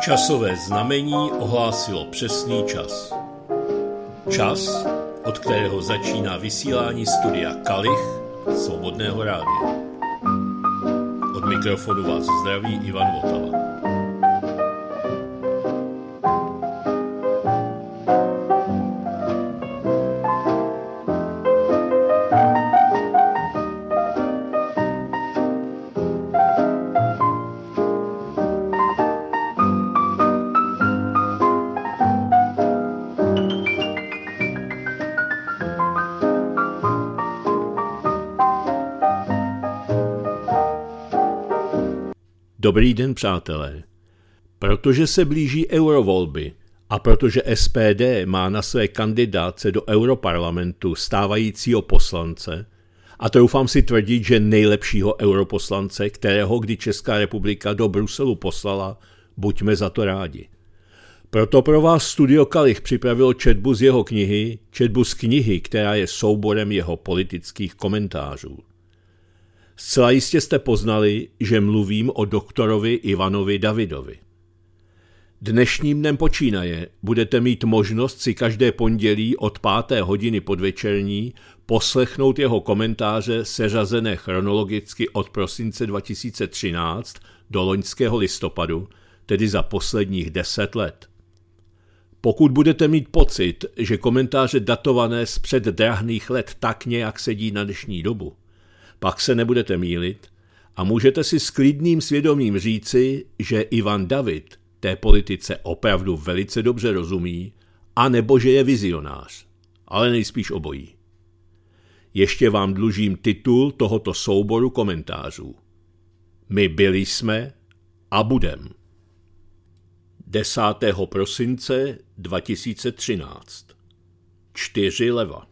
Časové znamení ohlásilo přesný čas. Čas, od kterého začíná vysílání studia Kalich Svobodného rádia. Od mikrofonu vás zdraví Ivan Votava. Dobrý den, přátelé. Protože se blíží eurovolby a protože SPD má na své kandidátce do europarlamentu stávajícího poslance, a troufám si tvrdit, že nejlepšího europoslance, kterého kdy Česká republika do Bruselu poslala, buďme za to rádi. Proto pro vás Studio Kalich připravilo četbu z jeho knihy, četbu z knihy, která je souborem jeho politických komentářů. Zcela jistě jste poznali, že mluvím o doktorovi Ivanovi Davidovi. Dnešním dnem počínaje budete mít možnost si každé pondělí od 5. hodiny podvečerní poslechnout jeho komentáře seřazené chronologicky od prosince 2013 do loňského listopadu, tedy za posledních 10 let. Pokud budete mít pocit, že komentáře datované z předdrahných let tak nějak sedí na dnešní dobu, pak se nebudete mýlit a můžete si s klidným svědomím říci, že Ivan David té politice opravdu velice dobře rozumí, anebo že je vizionář, ale nejspíš obojí. Ještě vám dlužím titul tohoto souboru komentářů. My byli jsme a budem. 10. prosince 2013. 4 leva.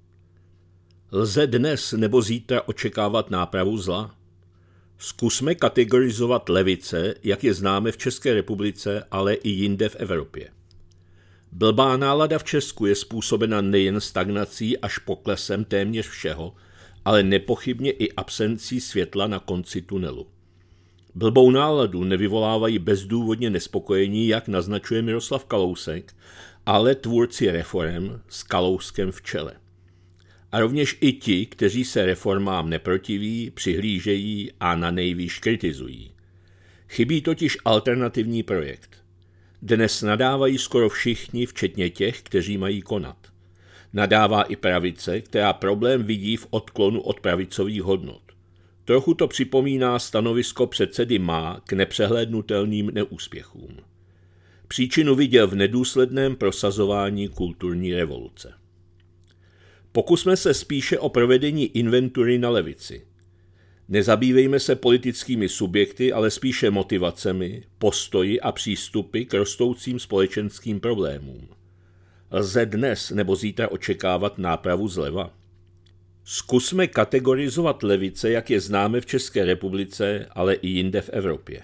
Lze dnes nebo zítra očekávat nápravu zla? Zkusme kategorizovat levice, jak je známe v České republice, ale i jinde v Evropě. Blbá nálada v Česku je způsobena nejen stagnací až poklesem téměř všeho, ale nepochybně i absencí světla na konci tunelu. Blbou náladu nevyvolávají bezdůvodně nespokojení, jak naznačuje Miroslav Kalousek, ale tvůrci reforem s Kalouskem v čele. A rovněž i ti, kteří se reformám neprotiví, přihlížejí a na nejvýš kritizují. Chybí totiž alternativní projekt. Dnes nadávají skoro všichni, včetně těch, kteří mají konat. Nadává i pravice, která problém vidí v odklonu od pravicových hodnot. Trochu to připomíná stanovisko předsedy Má k nepřehlédnutelným neúspěchům. Příčinu viděl v nedůsledném prosazování kulturní revoluce. Pokusme se spíše o provedení inventury na levici. Nezabývejme se politickými subjekty, ale spíše motivacemi, postoji a přístupy k rostoucím společenským problémům. Lze dnes nebo zítra očekávat nápravu zleva? Zkusme kategorizovat levice, jak je známe v České republice, ale i jinde v Evropě.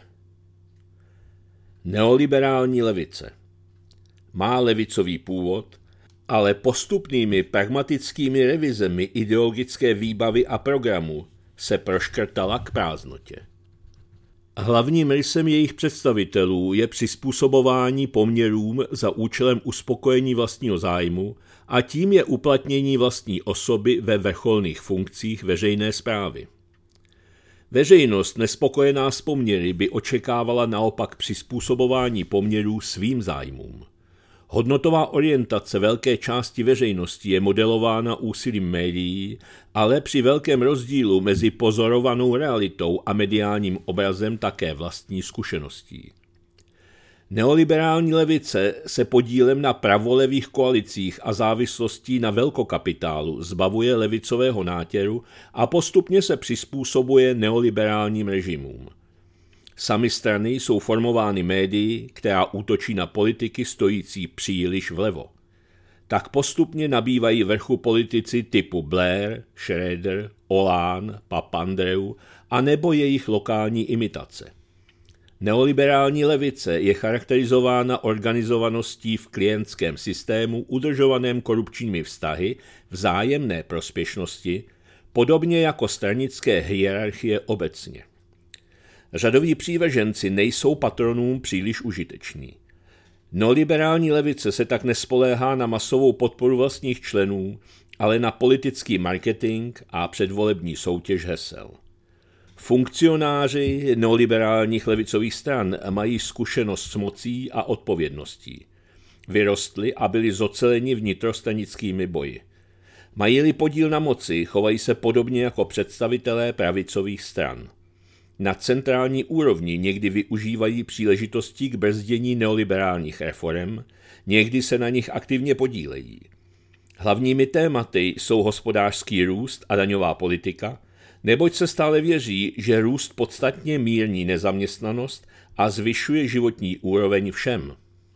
Neoliberální levice. Má levicový původ, ale postupnými pragmatickými revizemi ideologické výbavy a programu se proškrtala k prázdnotě. Hlavním rysem jejich představitelů je přizpůsobování poměrům za účelem uspokojení vlastního zájmu a tím je uplatnění vlastní osoby ve vrcholných funkcích veřejné správy. Veřejnost nespokojená s poměry by očekávala naopak přizpůsobování poměrů svým zájmům. Hodnotová orientace velké části veřejnosti je modelována úsilím médií, ale při velkém rozdílu mezi pozorovanou realitou a mediálním obrazem také vlastní zkušeností. Neoliberální levice se podílem na pravolevých koalicích a závislostí na velkokapitálu zbavuje levicového nátěru a postupně se přizpůsobuje neoliberálním režimům. Samy strany jsou formovány médii, která útočí na politiky stojící příliš vlevo. Tak postupně nabývají vrchu politici typu Blair, Schröder, Hollande, Papandreou a nebo jejich lokální imitace. Neoliberální levice je charakterizována organizovaností v klientském systému udržovaném korupčními vztahy, vzájemné prospěšnosti, podobně jako stranické hierarchie obecně. Řadoví přívrženci nejsou patronům příliš užiteční. Neoliberální levice se tak nespoléhá na masovou podporu vlastních členů, ale na politický marketing a předvolební soutěž hesel. Funkcionáři neoliberálních levicových stran mají zkušenost s mocí a odpovědností. Vyrostli a byli zoceleni vnitrostranickými boji. Mají-li podíl na moci, chovají se podobně jako představitelé pravicových stran. Na centrální úrovni někdy využívají příležitostí k brzdění neoliberálních reforem, někdy se na nich aktivně podílejí. Hlavními tématy jsou hospodářský růst a daňová politika, neboť se stále věří, že růst podstatně mírní nezaměstnanost a zvyšuje životní úroveň všem.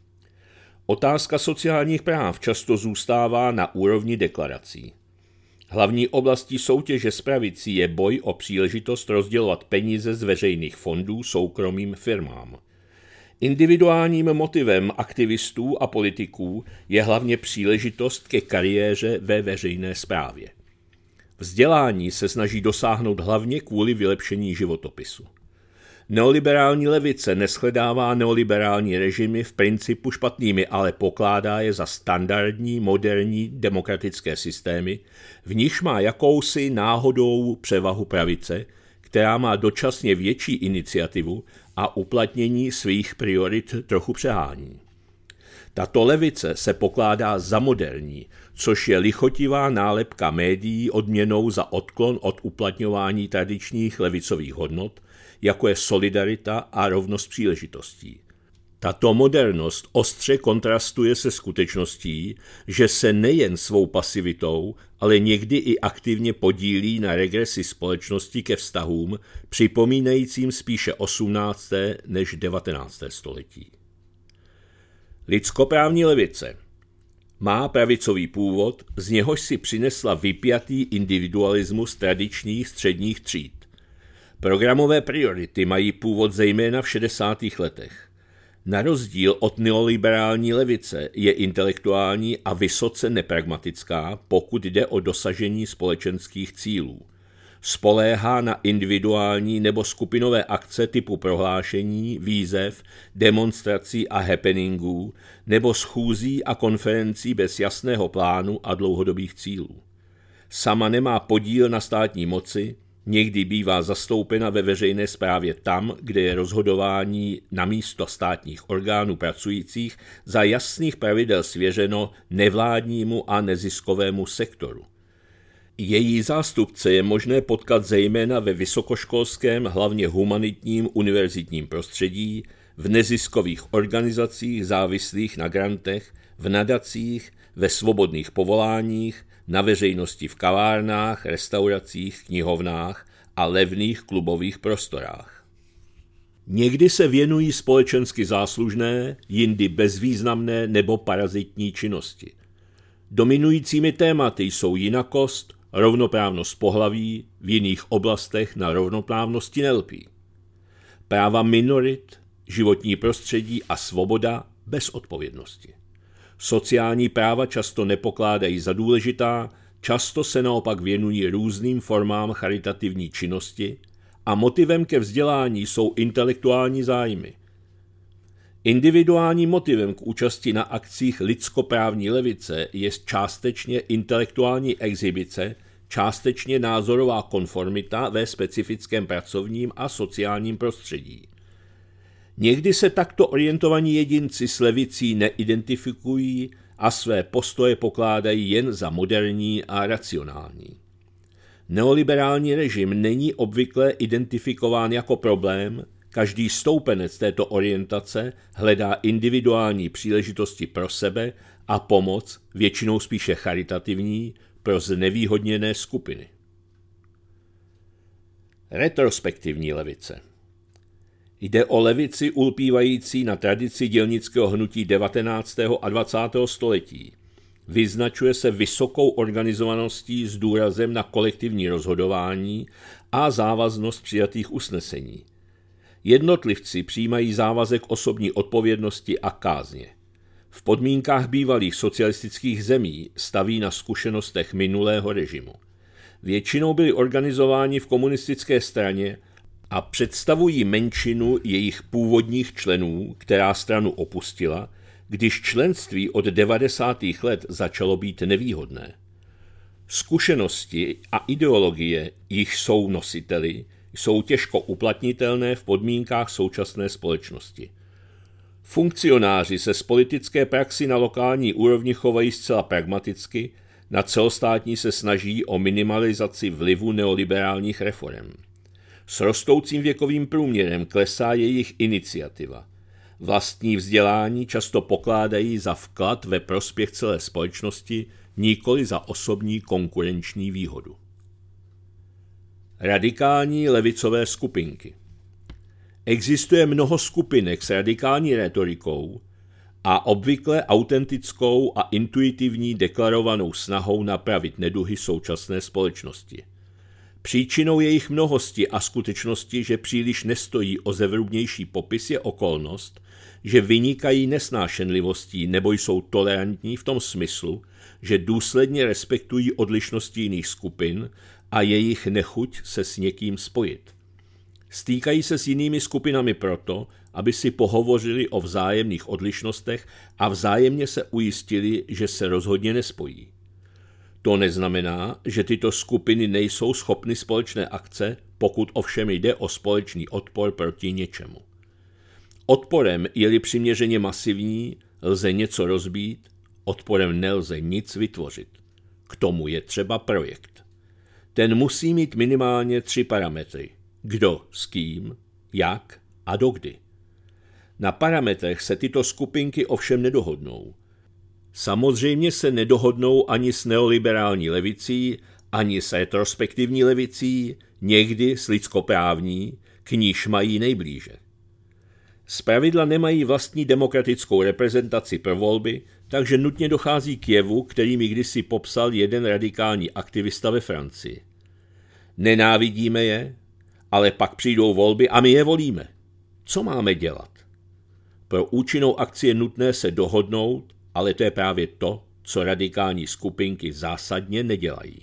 Otázka sociálních práv často zůstává na úrovni deklarací. Hlavní oblastí soutěže s pravicí je boj o příležitost rozdělovat peníze z veřejných fondů soukromým firmám. Individuálním motivem aktivistů a politiků je hlavně příležitost ke kariéře ve veřejné správě. Vzdělání se snaží dosáhnout hlavně kvůli vylepšení životopisu. Neoliberální levice neshledává neoliberální režimy v principu špatnými, ale pokládá je za standardní, moderní demokratické systémy, v nichž má jakousi náhodou převahu pravice, která má dočasně větší iniciativu a uplatnění svých priorit trochu přehání. Tato levice se pokládá za moderní, což je lichotivá nálepka médií odměnou za odklon od uplatňování tradičních levicových hodnot, jako je solidarita a rovnost příležitostí. Tato modernost ostře kontrastuje se skutečností, že se nejen svou pasivitou, ale někdy i aktivně podílí na regresi společnosti ke vztahům, připomínajícím spíše 18. než 19. století. Lidskoprávní levice má pravicový původ, z něhož si přinesla vypjatý individualismus tradičních středních tříd. Programové priority mají původ zejména v 60. letech. Na rozdíl od neoliberální levice je intelektuální a vysoce nepragmatická, pokud jde o dosažení společenských cílů. Spoléhá na individuální nebo skupinové akce typu prohlášení, výzev, demonstrací a happeningů nebo schůzí a konferencí bez jasného plánu a dlouhodobých cílů. Sama nemá podíl na státní moci, někdy bývá zastoupena ve veřejné správě tam, kde je rozhodování namísto státních orgánů pracujících za jasných pravidel svěřeno nevládnímu a neziskovému sektoru. Její zástupce je možné potkat zejména ve vysokoškolském, hlavně humanitním univerzitním prostředí, v neziskových organizacích závislých na grantech, v nadacích, ve svobodných povoláních, na veřejnosti v kavárnách, restauracích, knihovnách a levných klubových prostorách. Někdy se věnují společensky záslužné, jindy bezvýznamné nebo parazitní činnosti. Dominujícími tématy jsou jinakost, rovnoprávnost pohlaví, v jiných oblastech na rovnoprávnosti nelpí. Práva minorit, životní prostředí a svoboda bez odpovědnosti. Sociální práva často nepokládají za důležitá, často se naopak věnují různým formám charitativní činnosti a motivem ke vzdělání jsou intelektuální zájmy. Individuálním motivem k účasti na akcích lidskoprávní levice je částečně intelektuální exhibice, částečně názorová konformita ve specifickém pracovním a sociálním prostředí. Někdy se takto orientovaní jedinci s levicí neidentifikují a své postoje pokládají jen za moderní a racionální. Neoliberální režim není obvykle identifikován jako problém, každý stoupenec této orientace hledá individuální příležitosti pro sebe a pomoc, většinou spíše charitativní, pro znevýhodněné skupiny. Retrospektivní levice. Jde o levici ulpívající na tradici dělnického hnutí 19. a 20. století. Vyznačuje se vysokou organizovaností s důrazem na kolektivní rozhodování a závaznost přijatých usnesení. Jednotlivci přijímají závazek osobní odpovědnosti a kázně. V podmínkách bývalých socialistických zemí staví na zkušenostech minulého režimu. Většinou byli organizováni v komunistické straně a představují menšinu jejich původních členů, která stranu opustila, když členství od 90. let začalo být nevýhodné. Zkušenosti a ideologie, jich jsou nositeli, jsou těžko uplatnitelné v podmínkách současné společnosti. Funkcionáři se z politické praxi na lokální úrovni chovají zcela pragmaticky, na celostátní se snaží o minimalizaci vlivu neoliberálních reforem. S rostoucím věkovým průměrem klesá jejich iniciativa. Vlastní vzdělání často pokládají za vklad ve prospěch celé společnosti, nikoli za osobní konkurenční výhodu. Radikální levicové skupinky. Existuje mnoho skupinek s radikální rétorikou a obvykle autentickou a intuitivní deklarovanou snahou napravit neduhy současné společnosti. Příčinou jejich mnohosti a skutečnosti, že příliš nestojí o zevrubnější popis, je okolnost, že vynikají nesnášenlivostí nebo jsou tolerantní v tom smyslu, že důsledně respektují odlišnosti jiných skupin a jejich nechuť se s někým spojit. Stýkají se s jinými skupinami proto, aby si pohovořili o vzájemných odlišnostech a vzájemně se ujistili, že se rozhodně nespojí. To neznamená, že tyto skupiny nejsou schopny společné akce, pokud ovšem jde o společný odpor proti něčemu. Odporem, je-li přiměřeně masivní, lze něco rozbít, odporem nelze nic vytvořit. K tomu je třeba projekt. Ten musí mít minimálně 3 parametry. Kdo s kým, jak a dokdy. Na parametrech se tyto skupinky ovšem nedohodnou. Samozřejmě se nedohodnou ani s neoliberální levicí, ani s retrospektivní levicí, někdy s lidskoprávní, k níž mají nejblíže. Zpravidla nemají vlastní demokratickou reprezentaci pro volby, takže nutně dochází k jevu, který mi kdysi popsal jeden radikální aktivista ve Francii. Nenávidíme je, ale pak přijdou volby a my je volíme. Co máme dělat? Pro účinnou akci je nutné se dohodnout, ale to je právě to, co radikální skupinky zásadně nedělají.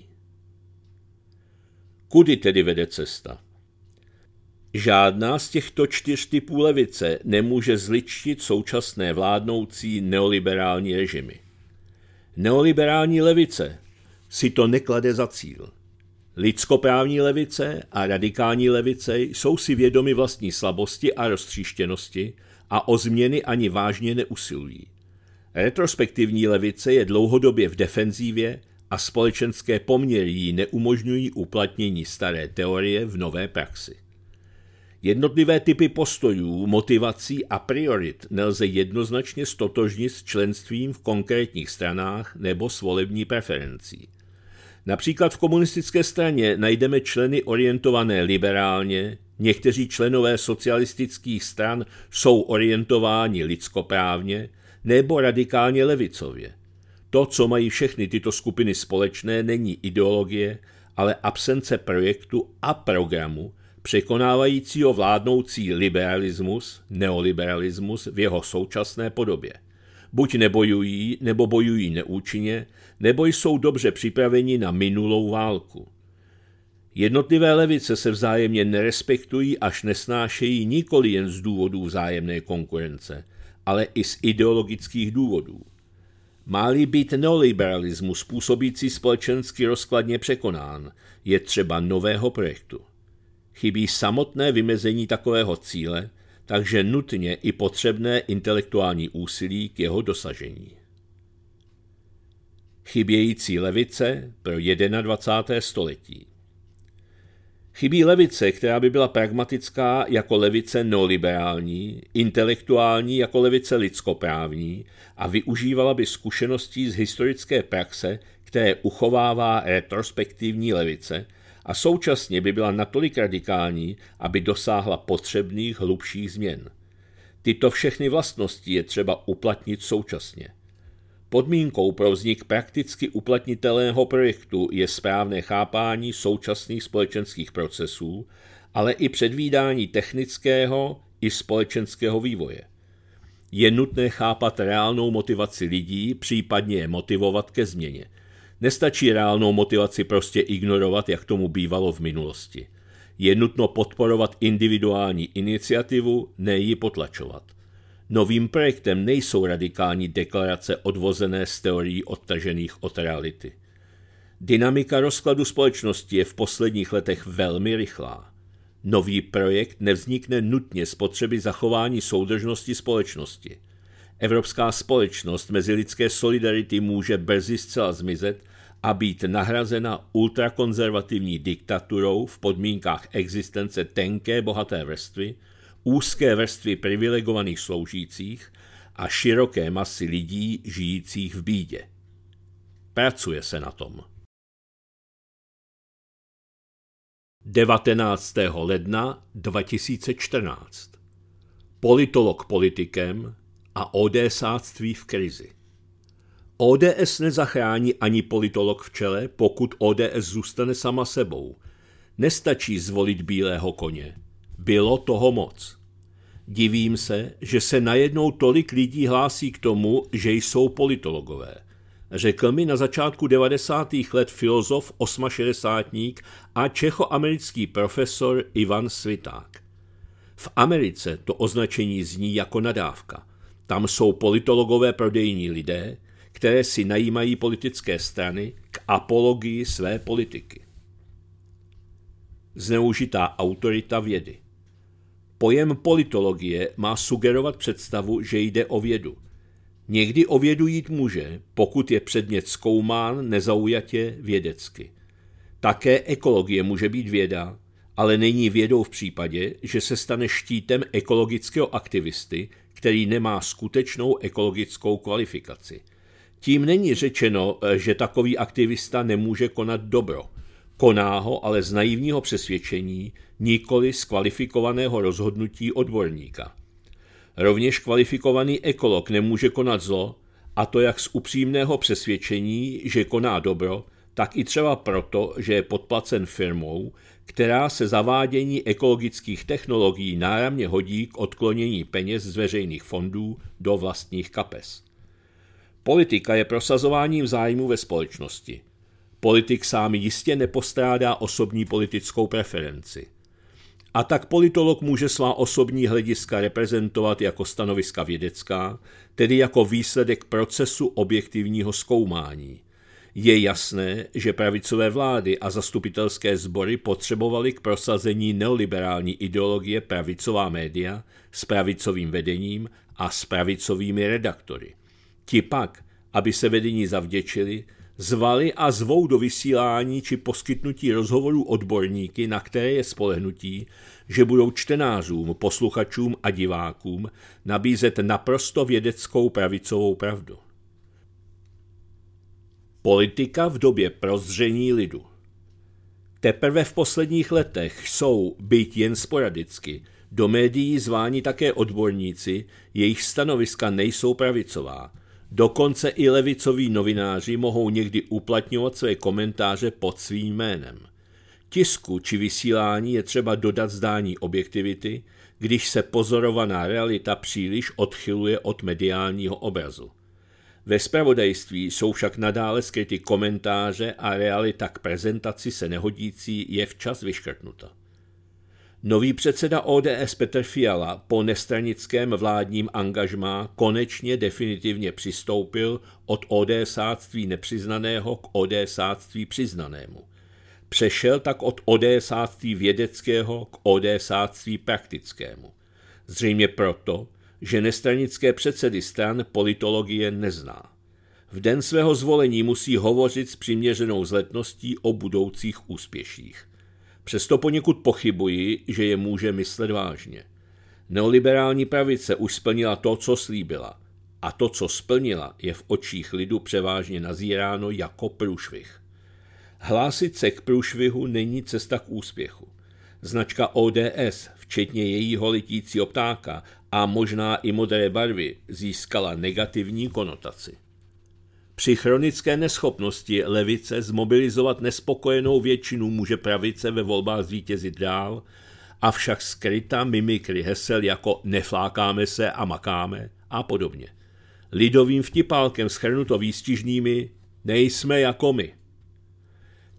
Kudy tedy vede cesta? Žádná z těchto 4 typů levice nemůže zličtit současné vládnoucí neoliberální režimy. Neoliberální levice si to neklade za cíl. Lidskoprávní levice a radikální levice jsou si vědomi vlastní slabosti a roztříštěnosti a o změny ani vážně neusilují. Retrospektivní levice je dlouhodobě v defenzívě a společenské poměry jí neumožňují uplatnění staré teorie v nové praxi. Jednotlivé typy postojů, motivací a priorit nelze jednoznačně stotožnit s členstvím v konkrétních stranách nebo s volební preferencí. Například v komunistické straně najdeme členy orientované liberálně, někteří členové socialistických stran jsou orientováni lidskoprávně nebo radikálně levicově. To, co mají všechny tyto skupiny společné, není ideologie, ale absence projektu a programu, překonávajícího vládnoucí liberalismus, neoliberalismus v jeho současné podobě. Buď nebojují, nebo bojují neúčinně, nebo jsou dobře připraveni na minulou válku. Jednotlivé levice se vzájemně nerespektují až nesnášejí nikoli jen z důvodů vzájemné konkurence, ale i z ideologických důvodů. Má-li být neoliberalismus způsobící společensky rozkladně překonán, je třeba nového projektu. Chybí samotné vymezení takového cíle, takže nutně i potřebné intelektuální úsilí k jeho dosažení. Chybějící levice pro 21. století. Chybí levice, která by byla pragmatická jako levice neoliberální, intelektuální jako levice lidskoprávní a využívala by zkušeností z historické praxe, které uchovává retrospektivní levice, a současně by byla natolik radikální, aby dosáhla potřebných hlubších změn. Tyto všechny vlastnosti je třeba uplatnit současně. Podmínkou pro vznik prakticky uplatnitelného projektu je správné chápání současných společenských procesů, ale i předvídání technického i společenského vývoje. Je nutné chápat reálnou motivaci lidí, případně je motivovat ke změně. Nestačí reálnou motivaci prostě ignorovat, jak tomu bývalo v minulosti. Je nutno podporovat individuální iniciativu, ne ji potlačovat. Novým projektem nejsou radikální deklarace odvozené z teorií odtržených od reality. Dynamika rozkladu společnosti je v posledních letech velmi rychlá. Nový projekt nevznikne nutně z potřeby zachování soudržnosti společnosti. Evropská společnost mezilidské solidarity může brzy zcela zmizet a být nahrazena ultrakonzervativní diktaturou v podmínkách existence tenké bohaté vrstvy, úzké vrstvy privilegovaných sloužících a široké masy lidí žijících v bídě. Pracuje se na tom. 19. ledna 2014. Politolog politikem a ODSáctví v krizi. ODS nezachrání ani politolog v čele, pokud ODS zůstane sama sebou. Nestačí zvolit bílého koně. Bylo toho moc. Divím se, že se najednou tolik lidí hlásí k tomu, že jsou politologové. Řekl mi na začátku 90. let filozof, osmašedesátník a čechoamerický profesor Ivan Sviták. V Americe to označení zní jako nadávka. Tam jsou politologové prodejní lidé, které si najímají politické strany k apologii své politiky. Zneužitá autorita vědy. Pojem politologie má sugerovat představu, že jde o vědu. Někdy o vědu jít může, pokud je předmět zkoumán nezaujatě vědecky. Také ekologie může být věda, ale není vědou v případě, že se stane štítem ekologického aktivisty, který nemá skutečnou ekologickou kvalifikaci. Tím není řečeno, že takový aktivista nemůže konat dobro. Koná ho ale z naivního přesvědčení, nikoli z kvalifikovaného rozhodnutí odborníka. Rovněž kvalifikovaný ekolog nemůže konat zlo, a to jak z upřímného přesvědčení, že koná dobro, tak i třeba proto, že je podplacen firmou, která se zavádění ekologických technologií náramně hodí k odklonění peněz z veřejných fondů do vlastních kapes. Politika je prosazováním zájmu ve společnosti. Politik sám jistě nepostrádá osobní politickou preferenci. A tak politolog může svá osobní hlediska reprezentovat jako stanoviska vědecká, tedy jako výsledek procesu objektivního zkoumání. Je jasné, že pravicové vlády a zastupitelské sbory potřebovaly k prosazení neoliberální ideologie pravicová média s pravicovým vedením a s pravicovými redaktory. Ti pak, aby se vedení zavděčili, zvali a zvou do vysílání či poskytnutí rozhovorů odborníky, na které je spolehnutí, že budou čtenářům, posluchačům a divákům nabízet naprosto vědeckou pravicovou pravdu. Politika v době prozření lidu. Teprve v posledních letech jsou, byť jen sporadicky, do médií zváni také odborníci, jejich stanoviska nejsou pravicová. Dokonce i levicoví novináři mohou někdy uplatňovat své komentáře pod svým jménem. Tisku či vysílání je třeba dodat zdání objektivity, když se pozorovaná realita příliš odchyluje od mediálního obrazu. Ve zpravodajství jsou však nadále skryty komentáře a realita k prezentaci se nehodící je včas vyškrtnuta. Nový předseda ODS Petr Fiala po nestranickém vládním angažmá konečně definitivně přistoupil od ODSáctví nepřiznaného k ODSáctví přiznanému. Přešel tak od ODSáctví vědeckého k ODSáctví praktickému. Zřejmě proto, že nestranické předsedy stran politologie nezná. V den svého zvolení musí hovořit s přiměřenou vzletností o budoucích úspěších. Přesto poněkud pochybuji, že je může myslet vážně. Neoliberální pravice už splnila to, co slíbila. A to, co splnila, je v očích lidu převážně nazíráno jako průšvih. Hlásit se k průšvihu není cesta k úspěchu. Značka ODS, včetně jejího letícího ptáka a možná i modré barvy, získala negativní konotaci. Při chronické neschopnosti levice zmobilizovat nespokojenou většinu může pravice ve volbách zvítězit dál, avšak skrytá mimikry hesel jako neflákáme se a makáme a podobně. Lidovým vtipálkem shrnuto výstižnými nejsme jako my.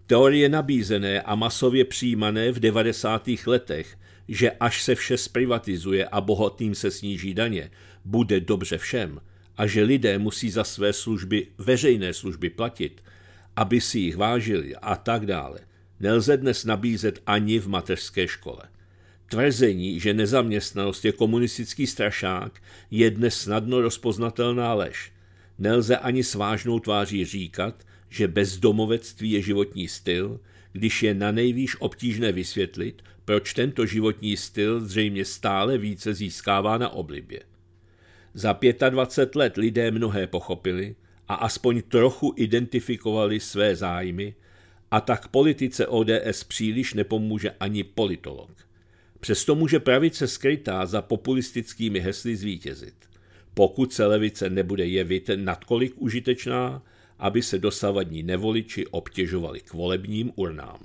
Teorie nabízené a masově přijímané v 90. letech, že až se vše zprivatizuje a bohatým se sníží daně, bude dobře všem a že lidé musí za své služby, veřejné služby platit, aby si jich vážili a tak dále, nelze dnes nabízet ani v mateřské škole. Tvrzení, že nezaměstnanost je komunistický strašák, je dnes snadno rozpoznatelná lež. Nelze ani s vážnou tváří říkat, že bezdomovectví je životní styl, když je nanejvýš obtížné vysvětlit, proč tento životní styl zřejmě stále více získává na oblibě. Za 25 let lidé mnohé pochopili a aspoň trochu identifikovali své zájmy, a tak politice ODS příliš nepomůže ani politolog. Přesto může pravice skrytá za populistickými hesly zvítězit, pokud se levice nebude jevit nadkolik užitečná, aby se dosavadní nevoliči obtěžovali k volebním urnám.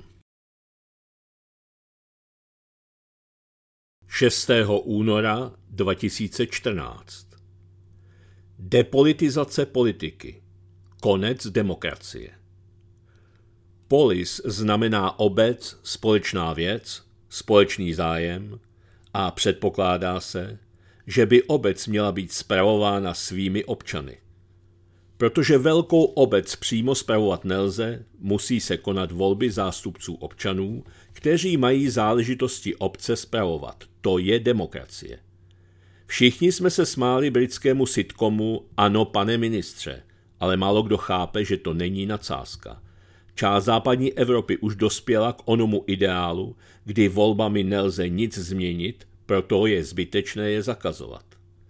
6. února 2014. Depolitizace politiky. Konec demokracie. Polis znamená obec, společná věc, společný zájem a předpokládá se, že by obec měla být spravována svými občany. Protože velkou obec přímo spravovat nelze, musí se konat volby zástupců občanů, kteří mají záležitosti obce spravovat. To je demokracie. Všichni jsme se smáli britskému sitcomu Ano, pane ministře, ale málo kdo chápe, že to není nadsázka. Část západní Evropy už dospěla k onomu ideálu, kdy volbami nelze nic změnit, proto je zbytečné je zakazovat.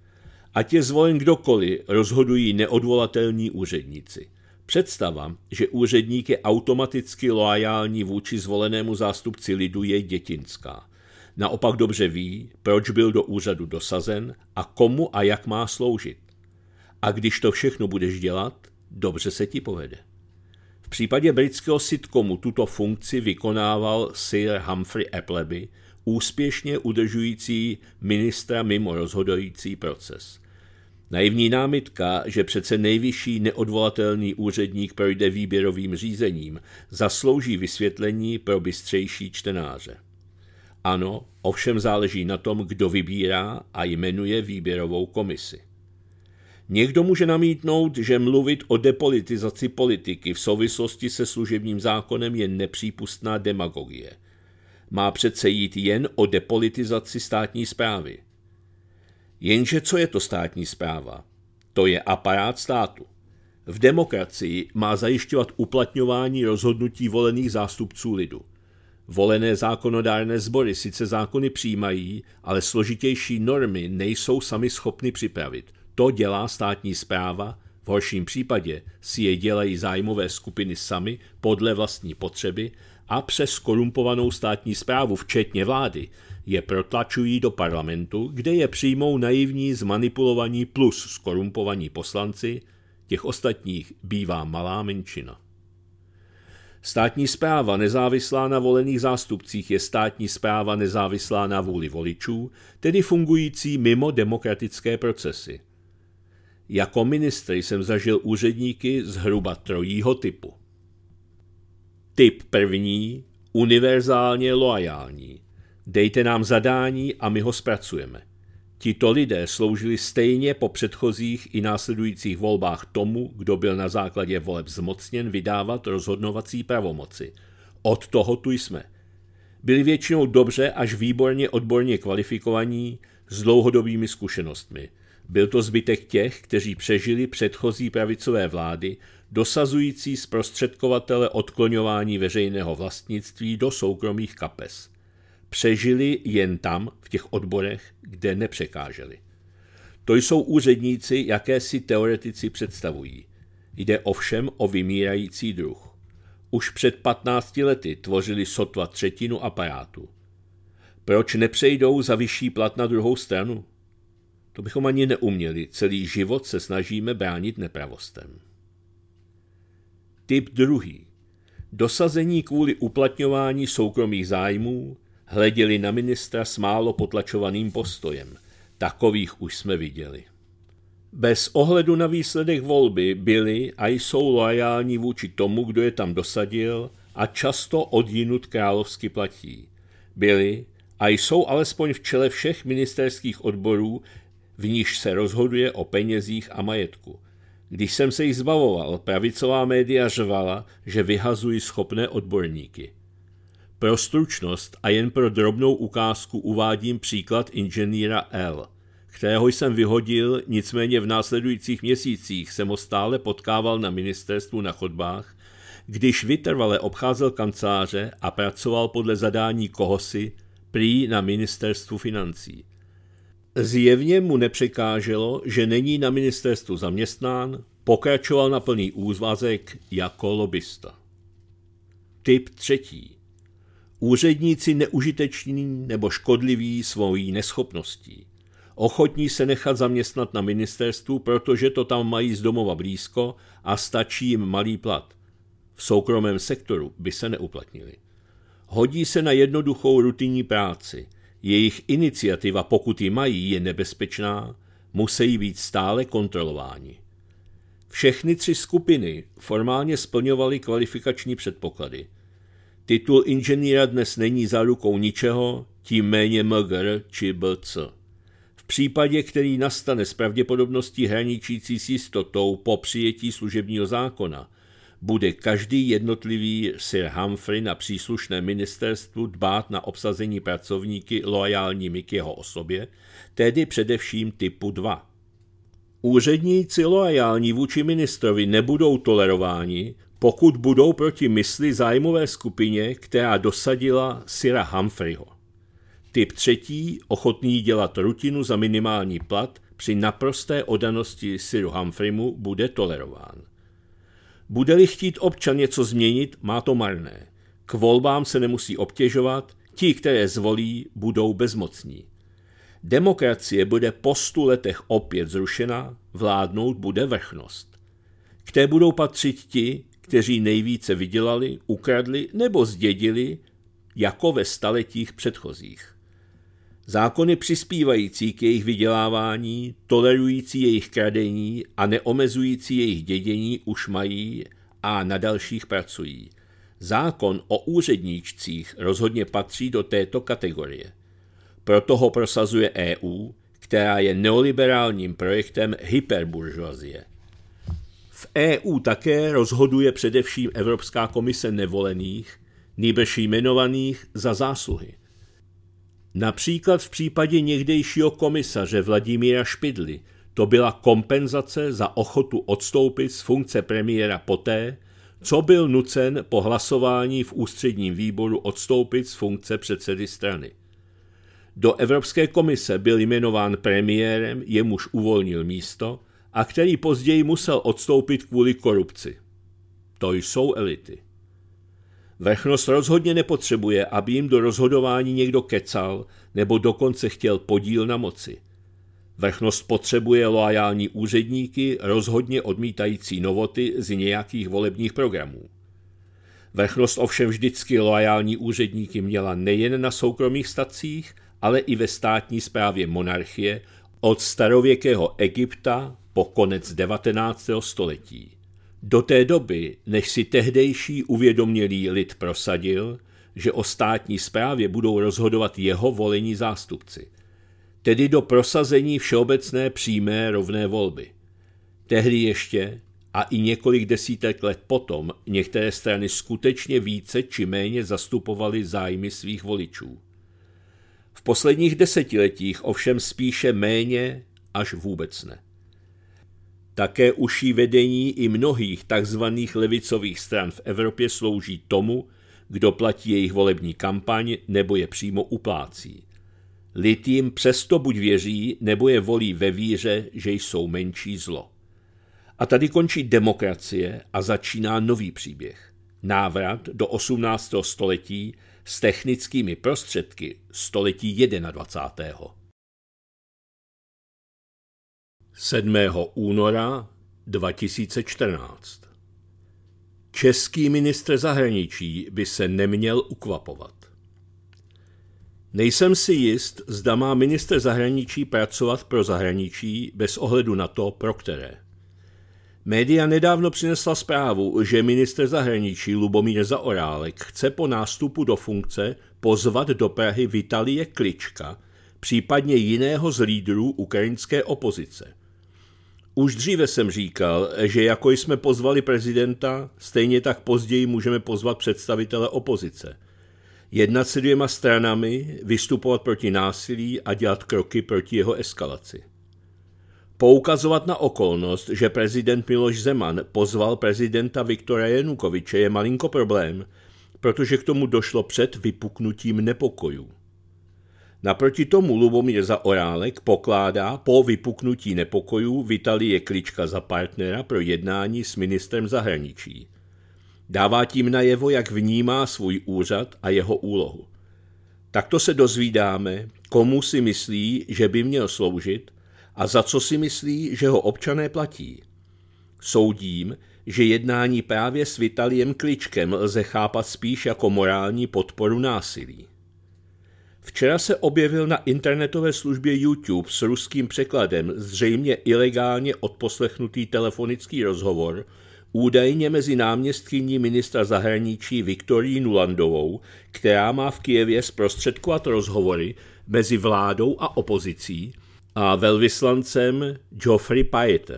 Ať je zvolen kdokoliv, rozhodují neodvolatelní úředníci. Představa, že úředník je automaticky loajální vůči zvolenému zástupci lidu, je dětinská. Naopak dobře ví, proč byl do úřadu dosazen a komu a jak má sloužit. A když to všechno budeš dělat, dobře se ti povede. V případě britského sitcomu tuto funkci vykonával Sir Humphrey Appleby, úspěšně udržující ministra mimo rozhodující proces. Naivní námitka, že přece nejvyšší neodvolatelný úředník projde výběrovým řízením, zaslouží vysvětlení pro bystřejší čtenáře. Ano, ovšem záleží na tom, kdo vybírá a jmenuje výběrovou komisi. Někdo může namítnout, že mluvit o depolitizaci politiky v souvislosti se služebním zákonem je nepřípustná demagogie. Má přece jít jen o depolitizaci státní správy. Jenže co je to státní správa? To je aparát státu. V demokracii má zajišťovat uplatňování rozhodnutí volených zástupců lidu. Volené zákonodárné sbory sice zákony přijímají, ale složitější normy nejsou sami schopny připravit. To dělá státní správa, v horším případě si je dělají zájmové skupiny sami podle vlastní potřeby a přes skorumpovanou státní správu, včetně vlády, je protlačují do parlamentu, kde je přijmou naivní, zmanipulovaní plus skorumpovaní poslanci, těch ostatních bývá malá menšina. Státní správa nezávislá na volených zástupcích je státní správa nezávislá na vůli voličů, tedy fungující mimo demokratické procesy. Jako ministr jsem zažil úředníky zhruba trojího typu. Typ první, univerzálně loajální. Dejte nám zadání a my ho zpracujeme. Tito lidé sloužili stejně po předchozích i následujících volbách tomu, kdo byl na základě voleb zmocněn vydávat rozhodnovací pravomoci. Od toho tu jsme. Byli většinou dobře až výborně odborně kvalifikovaní s dlouhodobými zkušenostmi. Byl to zbytek těch, kteří přežili předchozí pravicové vlády, dosazující zprostředkovatele odkloňování veřejného vlastnictví do soukromých kapes. Přežili jen tam, v těch odborech, kde nepřekáželi. To jsou úředníci, jaké si teoretici představují. Jde ovšem o vymírající druh. Už před 15 lety tvořili sotva třetinu aparátu. Proč nepřejdou za vyšší plat na druhou stranu? To bychom ani neuměli, celý život se snažíme bránit nepravostem. Typ druhý. Dosazení kvůli uplatňování soukromých zájmů, hleděli na ministra s málo potlačovaným postojem. Takových už jsme viděli. Bez ohledu na výsledek volby byli a jsou loajální vůči tomu, kdo je tam dosadil a často odjinud královsky platí. Byli a jsou alespoň v čele všech ministerských odborů, v níž se rozhoduje o penězích a majetku. Když jsem se jich zbavoval, pravicová média řvala, že vyhazují schopné odborníky. Pro stručnost a jen pro drobnou ukázku uvádím příklad inženýra L., kterého jsem vyhodil, nicméně v následujících měsících jsem ho stále potkával na ministerstvu na chodbách, když vytrvale obcházel kanceláře a pracoval podle zadání kohosi, prý na ministerstvu financí. Zjevně mu nepřekáželo, že není na ministerstvu zaměstnán, pokračoval na plný úvazek jako lobista. Typ 3. Úředníci neužiteční nebo škodliví svojí neschopností. Ochotní se nechat zaměstnat na ministerstvu, protože to tam mají z domova blízko a stačí jim malý plat. V soukromém sektoru by se neuplatnili. Hodí se na jednoduchou rutinní práci. Jejich iniciativa, pokud ji mají, je nebezpečná, musí být stále kontrolováni. Všechny 3 skupiny formálně splňovaly kvalifikační předpoklady. Titul inženýra dnes není zárukou ničeho, tím méně MGR či BC. V případě, který nastane s pravděpodobností hraničící s jistotou po přijetí služebního zákona, bude každý jednotlivý Sir Humphrey na příslušném ministerstvu dbát na obsazení pracovníky loajálními k jeho osobě, tedy především typu 2. Úředníci loajální vůči ministrovi nebudou tolerováni, pokud budou proti mysli zájmové skupině, která dosadila Sira Humphreyho. Typ 3. ochotný dělat rutinu za minimální plat při naprosté oddanosti Siru Humphreymu bude tolerován. Bude-li chtít občan něco změnit, má to marné. K volbám se nemusí obtěžovat, ti, které zvolí, budou bezmocní. Demokracie bude po 100 letech opět zrušena, vládnout bude vrchnost. K té budou patřit ti, kteří nejvíce vydělali, ukradli nebo zdědili, jako ve staletích předchozích. Zákony přispívající k jejich vydělávání, tolerující jejich kradení a neomezující jejich dědění už mají a na dalších pracují. Zákon o úředníčcích rozhodně patří do této kategorie. Proto ho prosazuje EU, která je neoliberálním projektem hyperburžoazie. V EU také rozhoduje především Evropská komise nevolených, nýbrž jmenovaných za zásluhy. Například v případě někdejšího komisaře Vladimíra Špidly to byla kompenzace za ochotu odstoupit z funkce premiéra poté, co byl nucen po hlasování v ústředním výboru odstoupit z funkce předsedy strany. Do Evropské komise byl jmenován premiérem, jemuž uvolnil místo a který později musel odstoupit kvůli korupci. To jsou elity. Vrchnost rozhodně nepotřebuje, aby jim do rozhodování někdo kecal nebo dokonce chtěl podíl na moci. Vrchnost potřebuje loajální úředníky, rozhodně odmítající novoty z nějakých volebních programů. Vrchnost ovšem vždycky loajální úředníky měla nejen na soukromých stacích, ale i ve státní správě monarchie od starověkého Egypta po konec 19. století. Do té doby, než si tehdejší uvědomělý lid prosadil, že o státní správě budou rozhodovat jeho volení zástupci, tedy do prosazení všeobecné přímé rovné volby. Tehdy ještě, a i několik desítek let potom, některé strany skutečně více či méně zastupovaly zájmy svých voličů. V posledních desetiletích ovšem spíše méně až vůbec ne. Také užší vedení i mnohých takzvaných levicových stran v Evropě slouží tomu, kdo platí jejich volební kampaň nebo je přímo uplácí. Lid jim přesto buď věří, nebo je volí ve víře, že jsou menší zlo. A tady končí demokracie a začíná nový příběh. Návrat do 18. století s technickými prostředky století 21. 7. února 2014. Český ministr zahraničí by se neměl ukvapovat. Nejsem si jist, zda má ministr zahraničí pracovat pro zahraničí bez ohledu na to, pro které. Média nedávno přinesla zprávu, že ministr zahraničí Lubomír Zaorálek chce po nástupu do funkce pozvat do Prahy Vitalije Klička, případně jiného z lídrů ukrajinské opozice. Už dříve jsem říkal, že jako jsme pozvali prezidenta, stejně tak později můžeme pozvat představitele opozice. Jednat se dvěma stranami, vystupovat proti násilí a dělat kroky proti jeho eskalaci. Poukazovat na okolnost, že prezident Miloš Zeman pozval prezidenta Viktora Janukovyče, je malinko problém, protože k tomu došlo před vypuknutím nepokojů. Naproti tomu Lubomír Zaorálek pokládá po vypuknutí nepokojů Vitalije Klička za partnera pro jednání s ministrem zahraničí. Dává tím najevo, jak vnímá svůj úřad a jeho úlohu. Takto se dozvídáme, komu si myslí, že by měl sloužit a za co si myslí, že ho občané platí. Soudím, že jednání právě s Vitalijem Kličkem lze chápat spíš jako morální podporu násilí. Včera se objevil na internetové službě YouTube s ruským překladem zřejmě ilegálně odposlechnutý telefonický rozhovor, údajně mezi náměstkyní ministra zahraničí Viktorií Nulandovou, která má v Kyjevě zprostředkovat rozhovory mezi vládou a opozicí, a velvyslancem Geoffrey Payetem.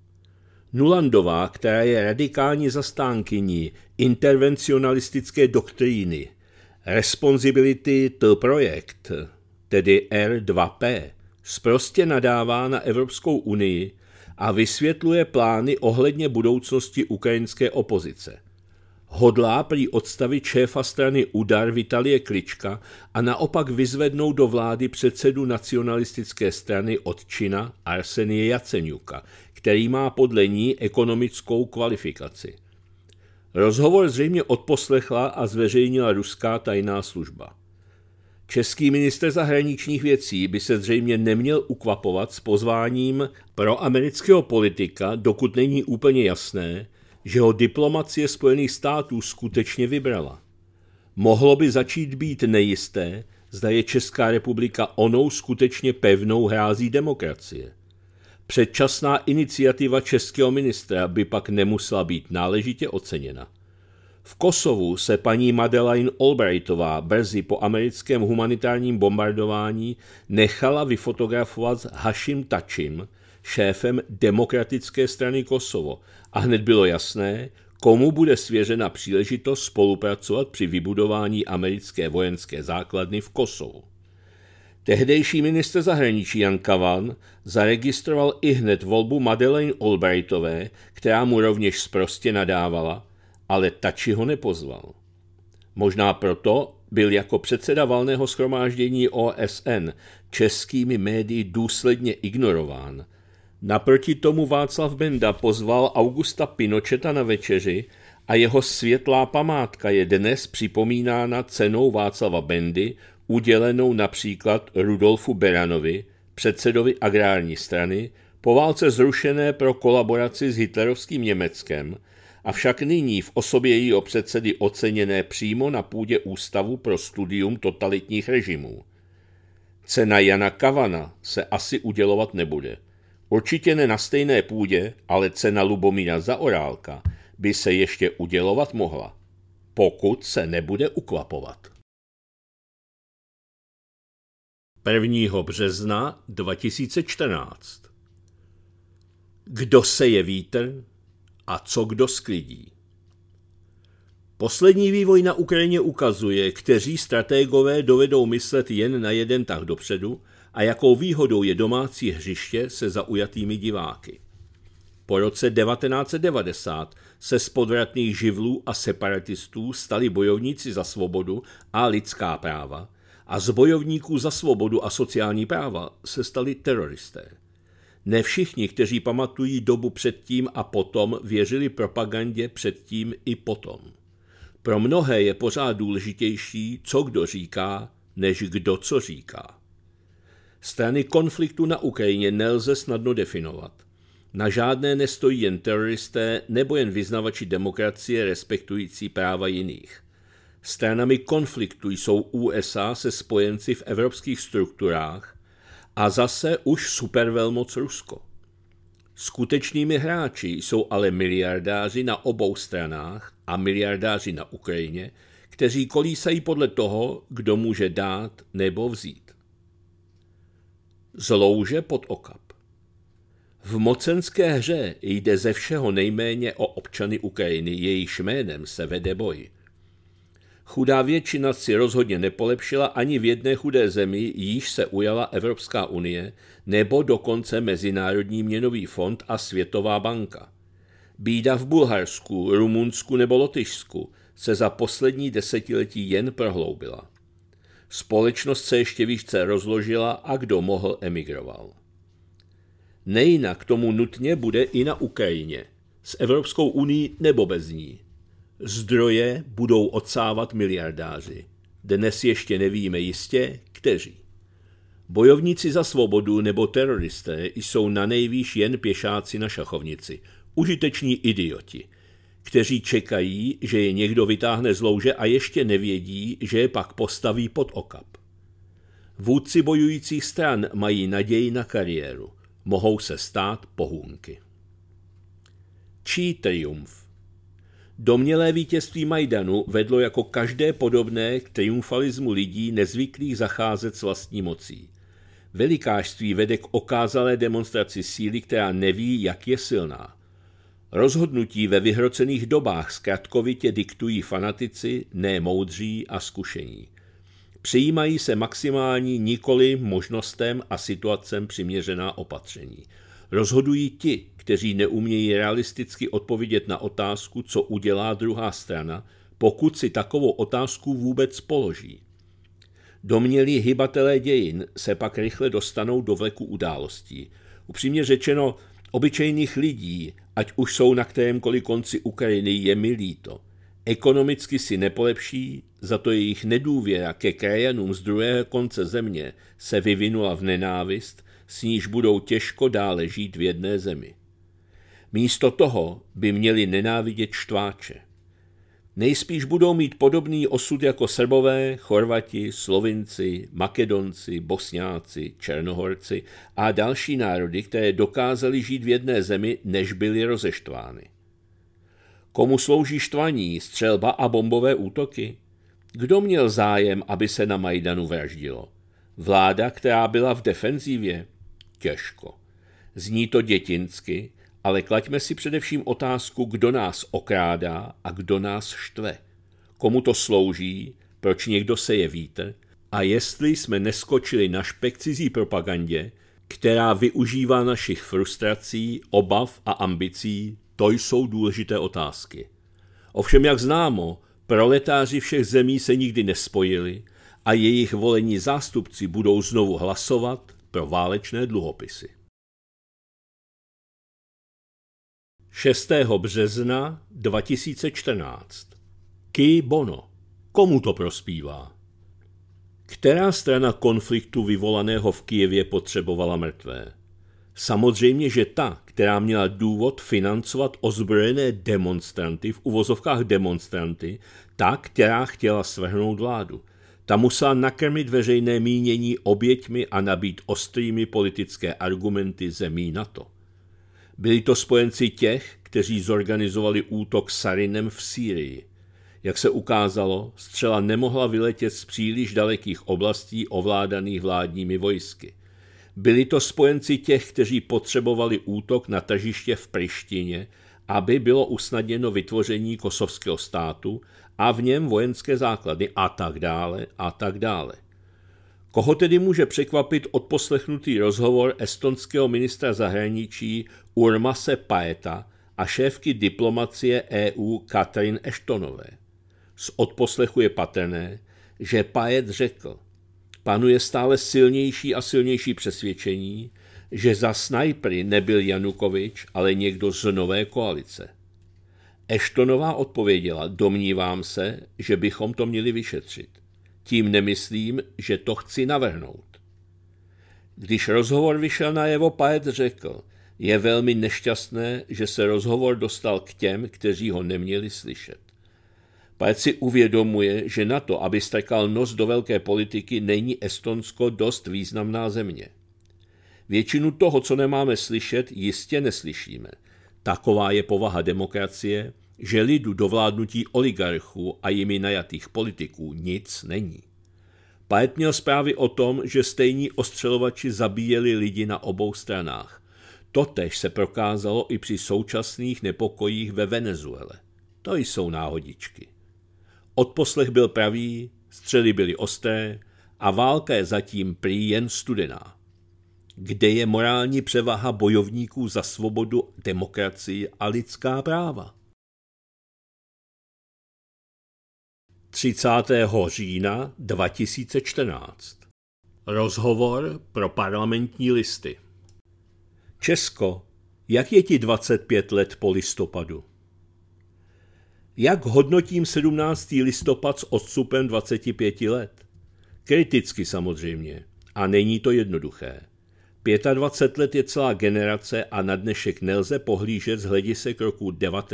Nulandová, která je radikální zastánkyní intervencionalistické doktríny Responsibility to Project, tedy R2P, sprostě nadává na Evropskou unii a vysvětluje plány ohledně budoucnosti ukrajinské opozice. Hodlá prý odstavit šéfa strany Udar Vitalije Klička a naopak vyzvednout do vlády předsedu nacionalistické strany Otčina Arsenije Jaceňuka, který má podle ní ekonomickou kvalifikaci. Rozhovor zřejmě odposlechla a zveřejnila ruská tajná služba. Český ministr zahraničních věcí by se zřejmě neměl ukvapovat s pozváním pro amerického politika, dokud není úplně jasné, že ho diplomacie Spojených států skutečně vybrala. Mohlo by začít být nejisté, zda je Česká republika onou skutečně pevnou hrází demokracie. Předčasná iniciativa českého ministra by pak nemusela být náležitě oceněna. V Kosovu se paní Madeleine Albrightová brzy po americkém humanitárním bombardování nechala vyfotografovat s Hašim Tačim, šéfem Demokratické strany Kosovo, a hned bylo jasné, komu bude svěřena příležitost spolupracovat při vybudování americké vojenské základny v Kosovu. Tehdejší ministr zahraničí Jan Kavan zaregistroval ihned volbu Madeleine Albrightové, která mu rovněž sprostě nadávala, ale Tači ho nepozval. Možná proto byl jako předseda valného shromáždění OSN českými médii důsledně ignorován. Naproti tomu Václav Benda pozval Augusta Pinocheta na večeři a jeho světlá památka je dnes připomínána cenou Václava Bendy, udělenou například Rudolfu Beranovi, předsedovi agrární strany, po válce zrušené pro kolaboraci s hitlerovským Německem, avšak nyní v osobě jejího předsedy oceněné přímo na půdě Ústavu pro studium totalitních režimů. Cena Jana Kavana se asi udělovat nebude. Určitě ne na stejné půdě, ale cena Lubomíra Zaorálka by se ještě udělovat mohla, pokud se nebude ukvapovat. 1. března 2014. Kdo seje vítr a co kdo sklidí? Poslední vývoj na Ukrajině ukazuje, kteří stratégové dovedou myslet jen na jeden tah dopředu a jakou výhodou je domácí hřiště se zaujatými diváky. Po roce 1990 se z podvratných živlů a separatistů stali bojovníci za svobodu a lidská práva a z bojovníků za svobodu a sociální práva se stali teroristé. Ne všichni, kteří pamatují dobu předtím a potom, věřili propagandě předtím i potom. Pro mnohé je pořád důležitější, co kdo říká, než kdo co říká. Strany konfliktu na Ukrajině nelze snadno definovat. Na žádné nestojí jen teroristé nebo jen vyznavači demokracie respektující práva jiných. Stranami konfliktu jsou USA se spojenci v evropských strukturách a zase už supervelmoc Rusko. Skutečnými hráči jsou ale miliardáři na obou stranách a miliardáři na Ukrajině, kteří kolísají podle toho, kdo může dát nebo vzít. Z louže pod okap. V mocenské hře jde ze všeho nejméně o občany Ukrajiny, jejichž jménem se vede boj. Chudá většina si rozhodně nepolepšila ani v jedné chudé zemi, jíž se ujala Evropská unie, nebo dokonce Mezinárodní měnový fond a Světová banka. Bída v Bulharsku, Rumunsku nebo Lotyšsku se za poslední desetiletí jen prohloubila. Společnost se ještě více rozložila a kdo mohl, emigroval. Nejinak tomu nutně bude i na Ukrajině, s Evropskou unií nebo bez ní. Zdroje budou odsávat miliardáři. Dnes ještě nevíme jistě, kteří. Bojovníci za svobodu nebo teroristé jsou nanejvýš jen pěšáci na šachovnici, užiteční idioti, kteří čekají, že je někdo vytáhne z louže a ještě nevědí, že je pak postaví pod okap. Vůdci bojujících stran mají naději na kariéru. Mohou se stát pohůnky. Čí triumf? Domnělé vítězství Majdanu vedlo jako každé podobné k triumfalismu lidí nezvyklých zacházet s vlastní mocí. Velikářství vede k okázalé demonstraci síly, která neví, jak je silná. Rozhodnutí ve vyhrocených dobách zkratkovitě diktují fanatici, ne moudří a zkušení. Přijímají se maximální nikoli možnostem a situacem přiměřená opatření. Rozhodují ti, kteří neumějí realisticky odpovědět na otázku, co udělá druhá strana, pokud si takovou otázku vůbec položí. Domnělí hybatelé dějin se pak rychle dostanou do vleku událostí. Upřímně řečeno, obyčejných lidí, ať už jsou na kterémkoliv konci Ukrajiny, je mi líto. Ekonomicky si nepolepší, za to jejich nedůvěra ke krajanům z druhého konce země se vyvinula v nenávist, s níž budou těžko dále žít v jedné zemi. Místo toho by měli nenávidět štváče. Nejspíš budou mít podobný osud jako Srbové, Chorvati, Slovinci, Makedonci, Bosňáci, Černohorci a další národy, které dokázali žít v jedné zemi, než byly rozeštvány. Komu slouží štvaní, střelba a bombové útoky? Kdo měl zájem, aby se na Majdanu vraždilo? Vláda, která byla v defenzívě? Těžko. Zní to dětinsky, ale klaďme si především otázku, kdo nás okrádá a kdo nás štve. Komu to slouží, proč někdo seje vítr a jestli jsme neskočili na špek cizí propagandě, která využívá našich frustrací, obav a ambicí, to jsou důležité otázky. Ovšem, jak známo, proletáři všech zemí se nikdy nespojili a jejich volení zástupci budou znovu hlasovat pro válečné dluhopisy. 6. března 2014. Cui bono? Komu to prospívá? Která strana konfliktu vyvolaného v Kyjevě potřebovala mrtvé? Samozřejmě, že ta, která měla důvod financovat ozbrojené demonstranty, v uvozovkách demonstranty, ta, která chtěla svrhnout vládu. Ta musela nakrmit veřejné mínění oběťmi a nabít ostrými politické argumenty zemí NATO. Byli to spojenci těch, kteří zorganizovali útok Sarinem v Sýrii. Jak se ukázalo, střela nemohla vyletět z příliš dalekých oblastí ovládaných vládními vojsky. Byli to spojenci těch, kteří potřebovali útok na tržiště v Prištině, aby bylo usnadněno vytvoření kosovského státu a v něm vojenské základny a tak dále a tak dále. Koho tedy může překvapit odposlechnutý rozhovor estonského ministra zahraničí Urmase Paeta a šéfky diplomacie EU Catherine Ashtonové? Z odposlechu je patrné, že Paet řekl: panuje stále silnější a silnější přesvědčení, že za snajpry nebyl Janukovič, ale někdo z nové koalice. Ashtonová odpověděla: domnívám se, že bychom to měli vyšetřit. Tím nemyslím, že to chci navrhnout. Když rozhovor vyšel najevo, Paet řekl: je velmi nešťastné, že se rozhovor dostal k těm, kteří ho neměli slyšet. Paet si uvědomuje, že na to, aby strkal nos do velké politiky, není Estonsko dost významná země. Většinu toho, co nemáme slyšet, jistě neslyšíme. Taková je povaha demokracie, že lidu do vládnutí oligarchů a jimi najatých politiků nic není. Paet měl zprávy o tom, že stejní ostřelovači zabíjeli lidi na obou stranách. Totéž se prokázalo i při současných nepokojích ve Venezuele. To jsou náhodičky. Odposlech byl pravý, střely byly ostré a válka je zatím prý jen studená. Kde je morální převaha bojovníků za svobodu, demokracii a lidská práva? 30. října 2014. Rozhovor pro Parlamentní listy. Česko, jak je ti 25 let po listopadu? Jak hodnotím 17. listopad s odstupem 25 let? Kriticky samozřejmě. A není to jednoduché. 25 let je celá generace a na dnešek nelze pohlížet z hledisek roku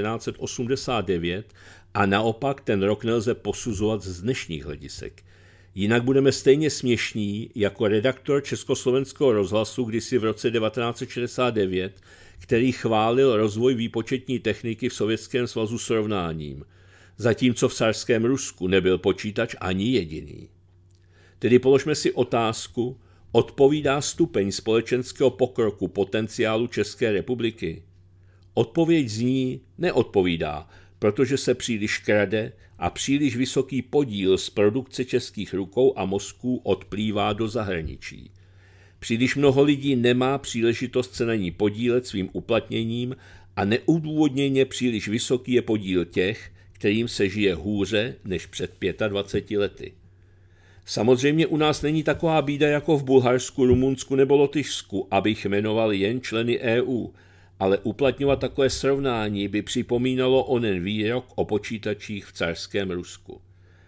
1989 a naopak ten rok nelze posuzovat z dnešních hledisek. Jinak budeme stejně směšní jako redaktor Československého rozhlasu kdysi v roce 1969, který chválil rozvoj výpočetní techniky v Sovětském svazu srovnáním, zatímco v carském Rusku nebyl počítač ani jediný. Tedy položme si otázku, odpovídá stupeň společenského pokroku potenciálu České republiky? Odpověď zní neodpovídá, protože se příliš krade a příliš vysoký podíl z produkce českých rukou a mozků odplývá do zahraničí. Příliš mnoho lidí nemá příležitost se na ní podílet svým uplatněním a neudůvodněně příliš vysoký je podíl těch, kterým se žije hůře než před 25 lety. Samozřejmě u nás není taková bída jako v Bulharsku, Rumunsku nebo Lotyšsku, abych jmenoval jen členy EU, ale uplatňovat takové srovnání by připomínalo onen výrok o počítačích v carském Rusku.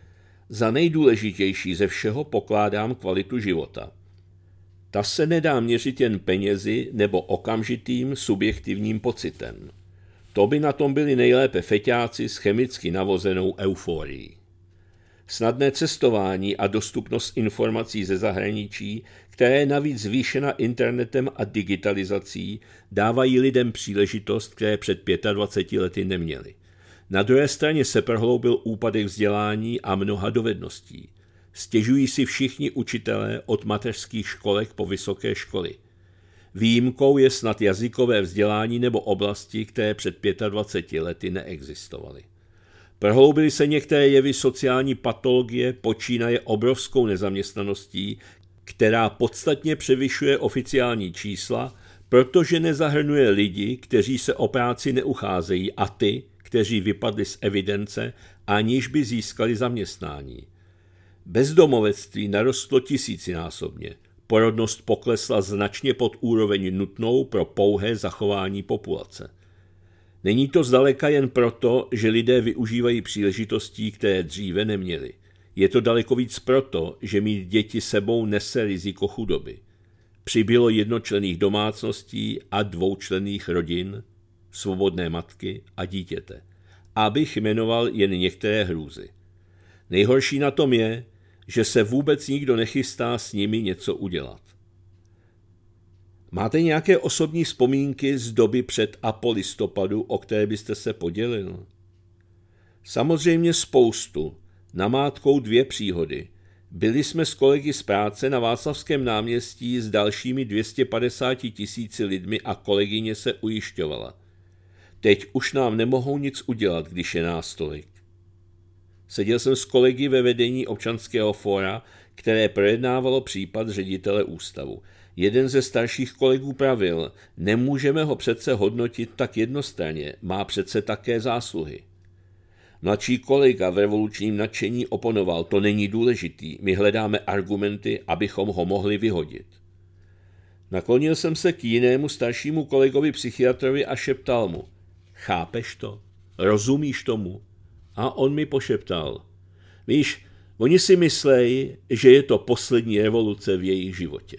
Za nejdůležitější ze všeho pokládám kvalitu života. Ta se nedá měřit jen penězi nebo okamžitým subjektivním pocitem. To by na tom byli nejlépe feťáci s chemicky navozenou euforií. Snadné cestování a dostupnost informací ze zahraničí, které je navíc zvýšena internetem a digitalizací, dávají lidem příležitost, které před 25 lety neměli. Na druhé straně se prohloubil úpadek vzdělání a mnoha dovedností. Stěžují si všichni učitelé od mateřských školek po vysoké školy. Výjimkou je snad jazykové vzdělání nebo oblasti, které před 25 lety neexistovaly. Prohloubily se některé jevy sociální patologie, počínaje obrovskou nezaměstnaností, která podstatně převyšuje oficiální čísla, protože nezahrnuje lidi, kteří se o práci neucházejí, a ty, kteří vypadli z evidence, aniž by získali zaměstnání. Bezdomovectví narostlo tisícinásobně. Porodnost poklesla značně pod úroveň nutnou pro pouhé zachování populace. Není to zdaleka jen proto, že lidé využívají příležitostí, které dříve neměli. Je to daleko víc proto, že mít děti sebou nese riziko chudoby. Přibylo jednočlenných domácností a dvoučlenných rodin, svobodné matky a dítěte. Abych jmenoval jen některé hrůzy. Nejhorší na tom je, že se vůbec nikdo nechystá s nimi něco udělat. Máte nějaké osobní vzpomínky z doby před a po listopadu, o které byste se podělil? Samozřejmě spoustu, namátkou 2 příhody. Byli jsme s kolegy z práce na Václavském náměstí s dalšími 250 000 lidmi a kolegyně se ujišťovala. Teď už nám nemohou nic udělat, když je nás tolik. Seděl jsem s kolegy ve vedení občanského fóra, které projednávalo případ ředitele ústavu. Jeden ze starších kolegů pravil, nemůžeme ho přece hodnotit tak jednostranně, má přece také zásluhy. Mladší kolega v revolučním nadšení oponoval, to není důležitý, my hledáme argumenty, abychom ho mohli vyhodit. Naklonil jsem se k jinému staršímu kolegovi psychiatrovi a šeptal mu, chápeš to? Rozumíš tomu? A on mi pošeptal, víš, oni si myslejí, že je to poslední revoluce v jejich životě.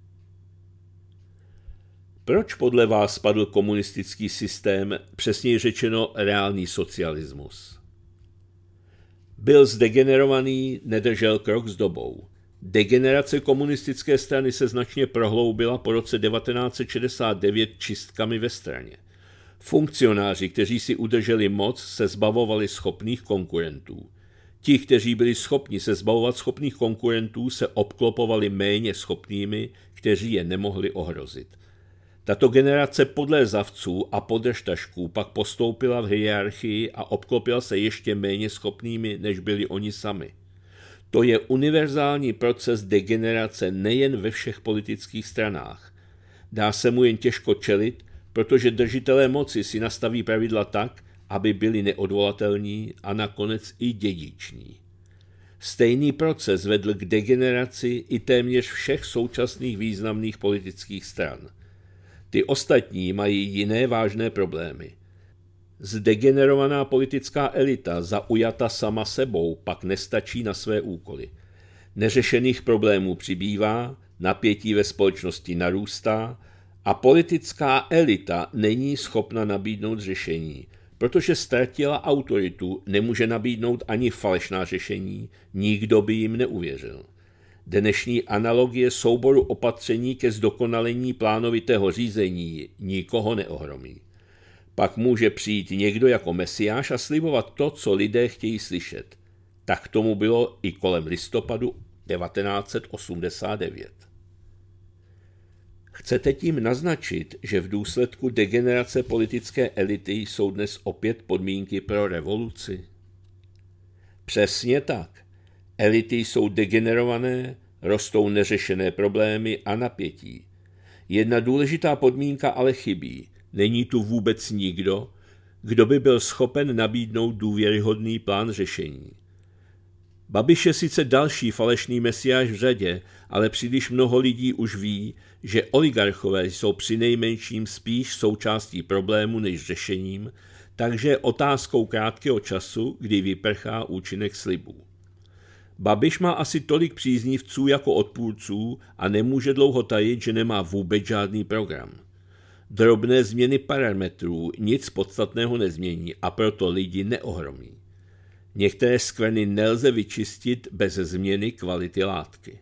Proč podle vás spadl komunistický systém, přesněji řečeno reálný socialismus? Byl zdegenerovaný, nedržel krok s dobou. Degenerace komunistické strany se značně prohloubila po roce 1969 čistkami ve straně. Funkcionáři, kteří si udrželi moc, se zbavovali schopných konkurentů. Ti, kteří byli schopni se zbavovat schopných konkurentů, se obklopovali méně schopnými, kteří je nemohli ohrozit. Tato generace podlézavců a podržtašků pak postoupila v hierarchii a obklopila se ještě méně schopnými, než byli oni sami. To je univerzální proces degenerace nejen ve všech politických stranách. Dá se mu jen těžko čelit, protože držitelé moci si nastaví pravidla tak, aby byli neodvolatelní a nakonec i dědiční. Stejný proces vedl k degeneraci i téměř všech současných významných politických stran. Ty ostatní mají jiné vážné problémy. Zdegenerovaná politická elita, zaujata sama sebou, pak nestačí na své úkoly. Neřešených problémů přibývá, napětí ve společnosti narůstá a politická elita není schopna nabídnout řešení, protože ztratila autoritu, nemůže nabídnout ani falešná řešení, nikdo by jim neuvěřil. Dnešní analogie souboru opatření ke zdokonalení plánovitého řízení nikoho neohromí. Pak může přijít někdo jako mesiáš a slibovat to, co lidé chtějí slyšet. Tak tomu bylo i kolem listopadu 1989. Chcete tím naznačit, že v důsledku degenerace politické elity jsou dnes opět podmínky pro revoluci? Přesně tak. Elity jsou degenerované, rostou neřešené problémy a napětí. Jedna důležitá podmínka ale chybí. Není tu vůbec nikdo, kdo by byl schopen nabídnout důvěryhodný plán řešení. Babiš je sice další falešný mesiáš v řadě, ale příliš mnoho lidí už ví, že oligarchové jsou přinejmenším spíš součástí problému než řešením, takže je otázkou krátkého času, kdy vyprchá účinek slibů. Babiš má asi tolik příznivců jako odpůrců a nemůže dlouho tajit, že nemá vůbec žádný program. Drobné změny parametrů nic podstatného nezmění a proto lidi neohromí. Některé skvrny nelze vyčistit bez změny kvality látky.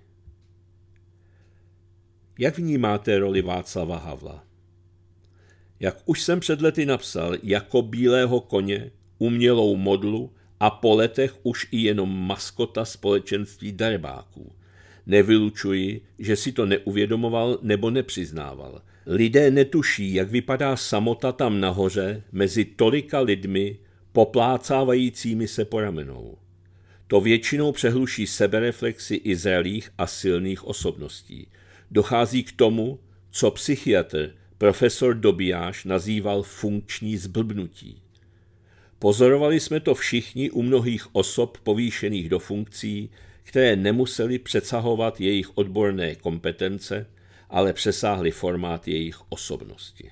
Jak vnímáte roli Václava Havla? Jak už jsem před lety napsal, jako bílého koně, umělou modlu a po letech už i jenom maskota společenství darebáků. Nevylučuji, že si to neuvědomoval nebo nepřiznával. Lidé netuší, jak vypadá samota tam nahoře mezi tolika lidmi poplácávajícími se po ramenou. To většinou přehluší sebereflexi i zralých a silných osobností. Dochází k tomu, co psychiatr profesor Dobijáš nazýval funkční zblbnutí. Pozorovali jsme to všichni u mnohých osob povýšených do funkcí, které nemuseli přesahovat jejich odborné kompetence, ale přesáhly formát jejich osobnosti.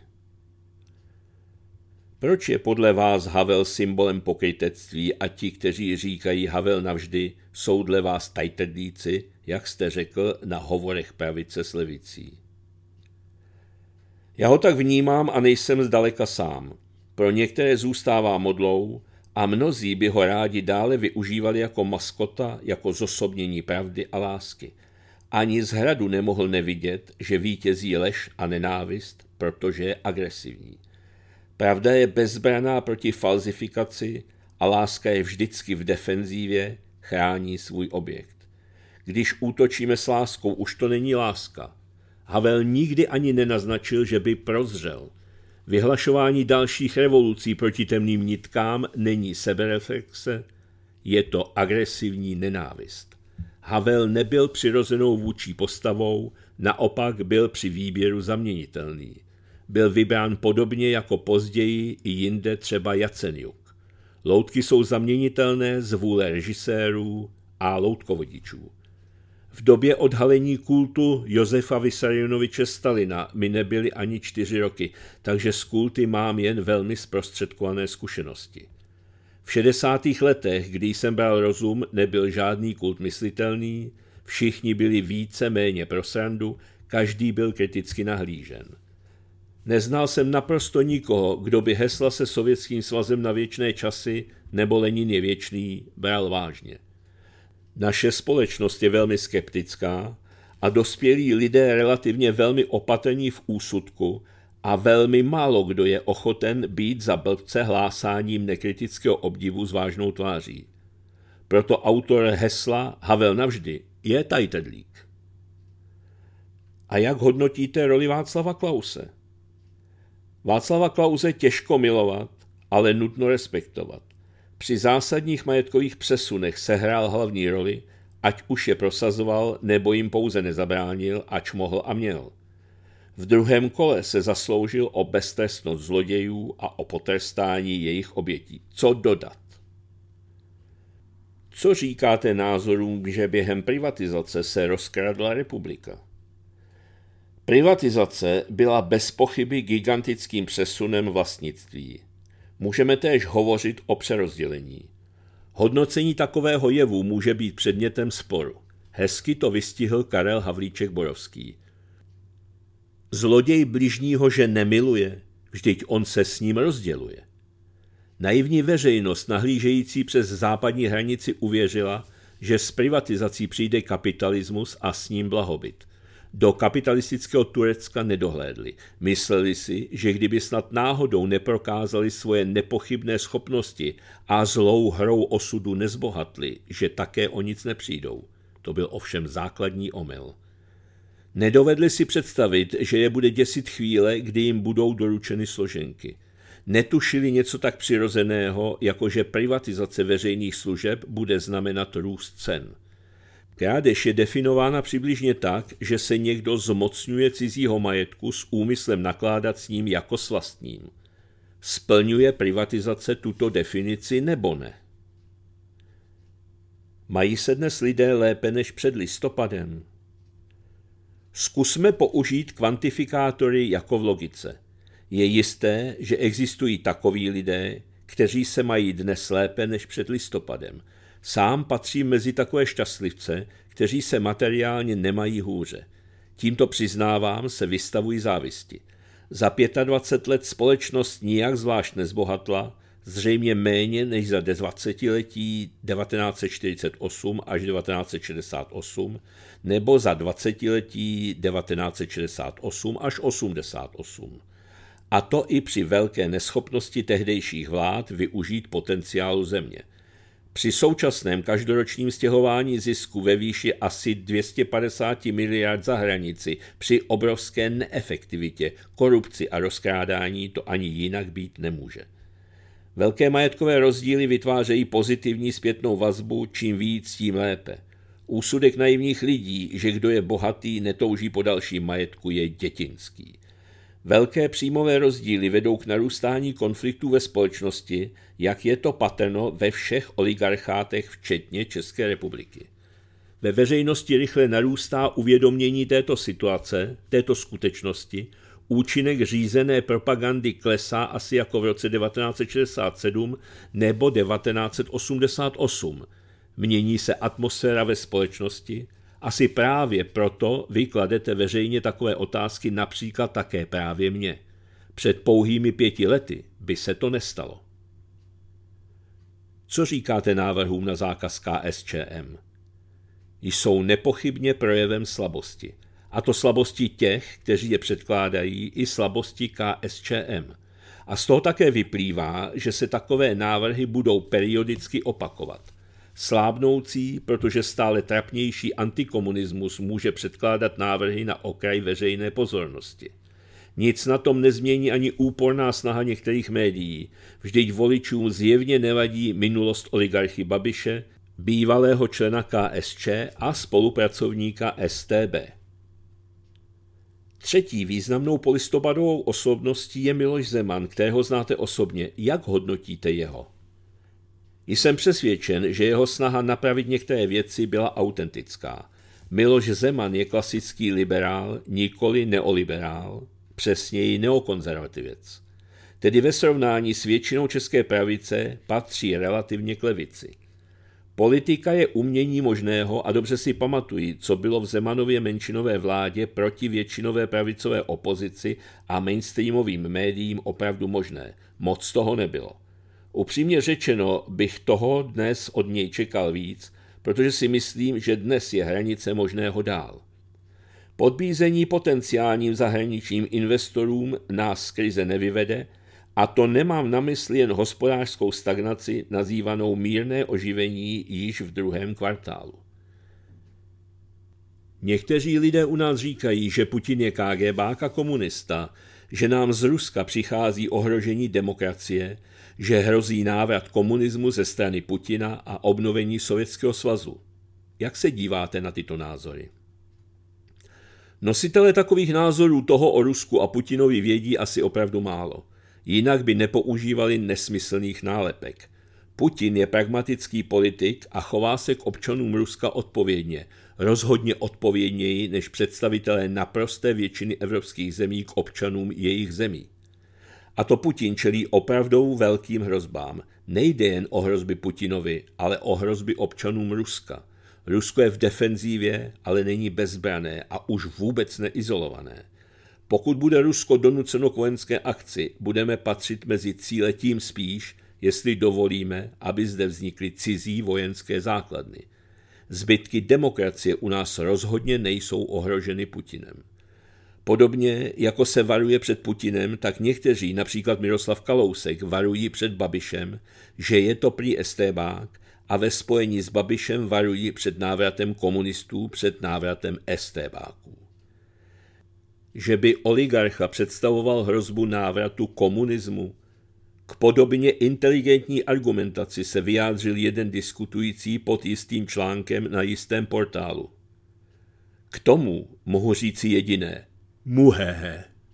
Proč je podle vás Havel symbolem pokrytectví a ti, kteří říkají Havel navždy, jsou dle vás tajtrdlíci, jak jste řekl na hovorech pravice s levicí? Já ho tak vnímám a nejsem zdaleka sám. Pro některé zůstává modlou a mnozí by ho rádi dále využívali jako maskota, jako zosobnění pravdy a lásky. Ani z hradu nemohl nevidět, že vítězí lež a nenávist, protože je agresivní. Pravda je bezbraná proti falzifikaci a láska je vždycky v defenzívě, chrání svůj objekt. Když útočíme s láskou, už to není láska. Havel nikdy ani nenaznačil, že by prozřel. Vyhlašování dalších revolucí proti temným nitkám není sebereflexe, je to agresivní nenávist. Havel nebyl přirozenou vůdčí postavou, naopak byl při výběru zaměnitelný. Byl vybrán podobně jako později i jinde třeba Jaceňuk. Loutky jsou zaměnitelné z vůle režisérů a loutkovodičů. V době odhalení kultu Josefa Vissarionoviče Stalina mi nebyly ani 4 roky, takže z kulty mám jen velmi zprostředkované zkušenosti. V 60. letech, kdy jsem bral rozum, nebyl žádný kult myslitelný, všichni byli více méně pro srandu, každý byl kriticky nahlížen. Neznal jsem naprosto nikoho, kdo by hesla se Sovětským svazem na věčné časy nebo Lenin je věčný bral vážně. Naše společnost je velmi skeptická a dospělí lidé relativně velmi opatrní v úsudku a velmi málo kdo je ochoten být za blbce hlásáním nekritického obdivu s vážnou tváří. Proto autor hesla Havel navždy je tajtedlík. A jak hodnotíte roli Václava Klause? Václava Klause těžko milovat, ale nutno respektovat. Při zásadních majetkových přesunech sehrál hlavní roli, ať už je prosazoval, nebo jim pouze nezabránil, ač mohl a měl. V druhém kole se zasloužil o beztrestnost zlodějů a o potrestání jejich obětí. Co dodat? Co říkáte názorům, že během privatizace se rozkradla republika? Privatizace byla bez pochyby gigantickým přesunem vlastnictví. Můžeme též hovořit o přerozdělení. Hodnocení takového jevu může být předmětem sporu. Hezky to vystihl Karel Havlíček-Borovský. Zloděj bližního že nemiluje, vždyť on se s ním rozděluje. Naivní veřejnost nahlížející přes západní hranici uvěřila, že s privatizací přijde kapitalismus a s ním blahobyt. Do kapitalistického Turecka nedohlédli. Mysleli si, že kdyby snad náhodou neprokázali svoje nepochybné schopnosti a zlou hrou osudu nezbohatli, že také o nic nepřijdou. To byl ovšem základní omyl. Nedovedli si představit, že je bude děsit chvíle, kdy jim budou doručeny složenky. Netušili něco tak přirozeného, jako že privatizace veřejných služeb bude znamenat růst cen. Krádež je definována přibližně tak, že se někdo zmocňuje cizího majetku s úmyslem nakládat s ním jako s vlastním. Splňuje privatizace tuto definici nebo ne? Mají se dnes lidé lépe než před listopadem? Zkusme použít kvantifikátory jako v logice. Je jisté, že existují takoví lidé, kteří se mají dnes lépe než před listopadem. Sám patří mezi takové šťastlivce, kteří se materiálně nemají hůře. Tímto přiznávám se vystavují závisti. Za 25 let společnost nijak zvlášť nezbohatla, zřejmě méně než za 20letí 1948 až 1968 nebo za 20letí 1968 až 88. A to i při velké neschopnosti tehdejších vlád využít potenciálu země. Při současném každoročním stěhování zisku ve výši asi 250 miliard za hranici, při obrovské neefektivitě, korupci a rozkrádání to ani jinak být nemůže. Velké majetkové rozdíly vytvářejí pozitivní zpětnou vazbu, čím víc, tím lépe. Úsudek naivních lidí, že kdo je bohatý, netouží po dalším majetku, je dětinský. Velké příjmové rozdíly vedou k narůstání konfliktů ve společnosti, jak je to patrno ve všech oligarchátech, včetně České republiky. Ve veřejnosti rychle narůstá uvědomění této situace, této skutečnosti, účinek řízené propagandy klesá asi jako v roce 1967 nebo 1988. Mění se atmosféra ve společnosti, asi právě proto vy kladete veřejně takové otázky například také právě mně. Před pouhými 5 lety by se to nestalo. Co říkáte návrhům na zákaz KSČM? Jsou nepochybně projevem slabosti. A to slabosti těch, kteří je předkládají, i slabosti KSČM. A z toho také vyplývá, že se takové návrhy budou periodicky opakovat. Slábnoucí, protože stále trapnější antikomunismus může předkládat návrhy na okraj veřejné pozornosti. Nic na tom nezmění ani úporná snaha některých médií, vždyť voličům zjevně nevadí minulost oligarchy Babiše, bývalého člena KSČ a spolupracovníka StB. Třetí významnou polistopadovou osobností je Miloš Zeman, kterého znáte osobně. Jak hodnotíte jeho? Jsem přesvědčen, že jeho snaha napravit některé věci byla autentická. Miloš Zeman je klasický liberál, nikoli neoliberál, přesněji neokonzervativec. Tedy ve srovnání s většinou české pravice patří relativně k levici. Politika je umění možného a dobře si pamatuji, co bylo v Zemanově menšinové vládě proti většinové pravicové opozici a mainstreamovým médiím opravdu možné. Moc toho nebylo. Upřímně řečeno bych toho dnes od něj čekal víc, protože si myslím, že dnes je hranice možného dál. Podbízení potenciálním zahraničním investorům nás z krize nevyvede, a to nemám na mysli jen hospodářskou stagnaci nazývanou mírné oživení již v druhém kvartálu. Někteří lidé u nás říkají, že Putin je KGBák a komunista, že nám z Ruska přichází ohrožení demokracie, že hrozí návrat komunismu ze strany Putina a obnovení Sovětského svazu. Jak se díváte na tyto názory? Nositelé takových názorů toho o Rusku a Putinovi vědí asi opravdu málo. Jinak by nepoužívali nesmyslných nálepek. Putin je pragmatický politik a chová se k občanům Ruska odpovědně, rozhodně odpovědněji než představitelé naprosté většiny evropských zemí k občanům jejich zemí. A to Putin čelí opravdu velkým hrozbám. Nejde jen o hrozby Putinovi, ale o hrozby občanům Ruska. Rusko je v defenzívě, ale není bezbrané a už vůbec neizolované. Pokud bude Rusko donuceno k vojenské akci, budeme patřit mezi cíle tím spíš, jestli dovolíme, aby zde vznikly cizí vojenské základny. Zbytky demokracie u nás rozhodně nejsou ohroženy Putinem. Podobně, jako se varuje před Putinem, tak někteří, například Miroslav Kalousek, varují před Babišem, že je to prý estébák, a ve spojení s Babišem varují před návratem komunistů, před návratem estébáků. Že by oligarcha představoval hrozbu návratu komunismu? K podobně inteligentní argumentaci se vyjádřil jeden diskutující pod jistým článkem na jistém portálu. K tomu mohu říci jediné. Muhehe.